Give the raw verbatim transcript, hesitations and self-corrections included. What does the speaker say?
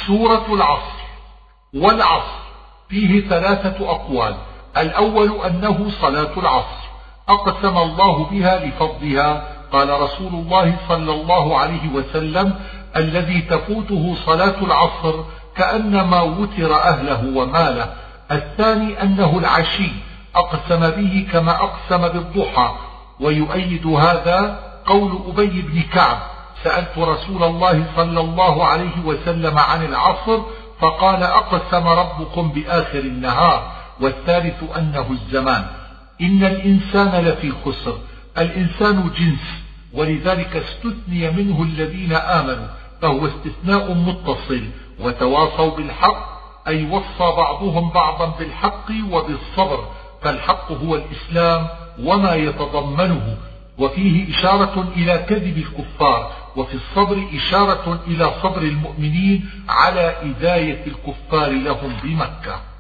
سورة العصر. والعصر فيه ثلاثة أقوال. الأول أنه صلاة العصر، أقسم الله بها لفضلها، قال رسول الله صلى الله عليه وسلم: الذي تفوته صلاة العصر كأنما وتر أهله وماله. الثاني أنه العشي، أقسم به كما أقسم بالضحى. ويؤيد هذا قول أبي بن كعب: سألت رسول الله صلى الله عليه وسلم عن العصر فقال: أقسم ربكم بآخر النهار. والثالث أنه الزمان. إن الإنسان لفي خسر، الإنسان جنس، ولذلك استثني منه الذين آمنوا، فهو استثناء متصل. وتواصوا بالحق أي وصى بعضهم بعضا بالحق وبالصبر، فالحق هو الإسلام وما يتضمنه، وفيه إشارة إلى كذب الكفار، وفي الصبر إشارة إلى صبر المؤمنين على إذاية الكفار لهم بمكة.